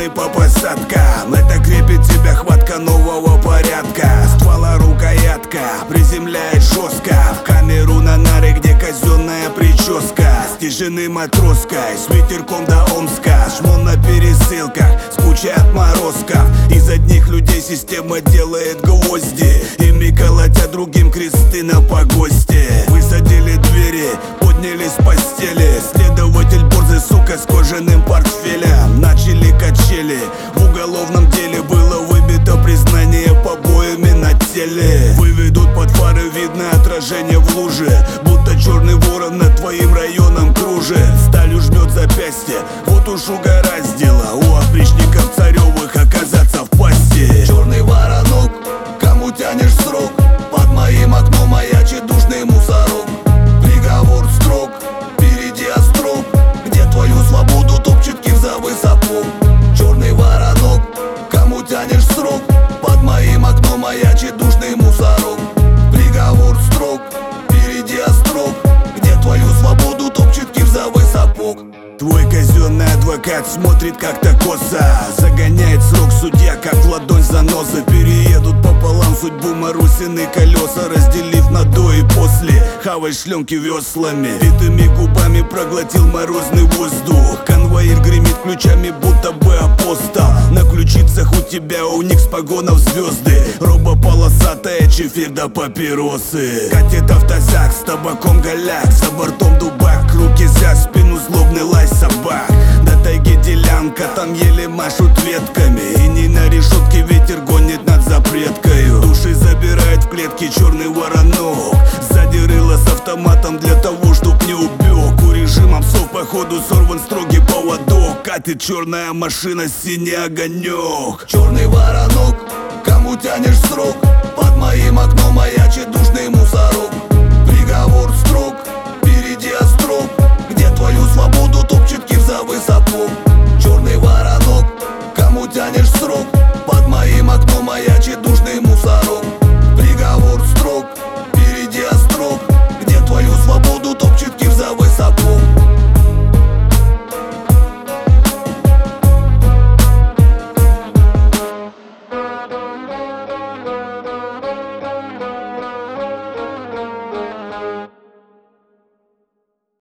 ты по посадкам. Это крепит тебя хватка нового порядка. Ствола рукоятка приземляет жестко в камеру на нары, где казенная прическа. С тишины матроской, с ветерком до Омска. Шмон на пересылках с кучей отморозков. Из одних людей система делает гвозди. Ими колотят другим кресты на погосте. Высадили двери, подняли с постели. Следователь борзый, сука, с кожаным портфелем. Начали качели, в уголовном деле было выбито признание побоями на теле. Выведут под фары, видно отражение в луже, будто черный ворон над твоим районом кружит. Сталью жмет запястье, вот уж угораздило у опричников царевых оказаться в пасти. Черный воронок, кому тянешь срок? Под моим окном маячит душный мусорок. Приговор строг, впереди острог, где твою свободу топчет кир за высопок. Черный воронок, кому тянешь срок? Под моим окном маячит душный мусорок. Приговор строг, впереди острог, где твою свободу топчет кир за высопок. Твой казенный адвокат смотрит как-то косо. Загоняет срок судья, как в ладонь заноза. Переедут пополам судьбу Марусины колеса, разделив на до и после. Хавай шленки веслами, витыми губами проглотил морозный воздух. Конвоир гремит ключами, будто бы апостол. На ключицах у тебя уник с погонов звезды. Роба полосатая, чефир да папиросы. Катит автозак с табаком голяк, за бортом дубак, руки за спину, злобный лай собак. До тайги делянка, там еле машут ветками. И не на решетке ветер гонит над запреткою. Души забирает в клетки черный воронок. Сзади рыло с автоматом для того, чтоб не убег. У режима псов походу сорван строгий поводок. Катит черная машина, синий огонек. Черный воронок, кому тянешь срок? Под моим окном маячит душный мусорок. Приговор строг, впереди острог, где твою свободу топчет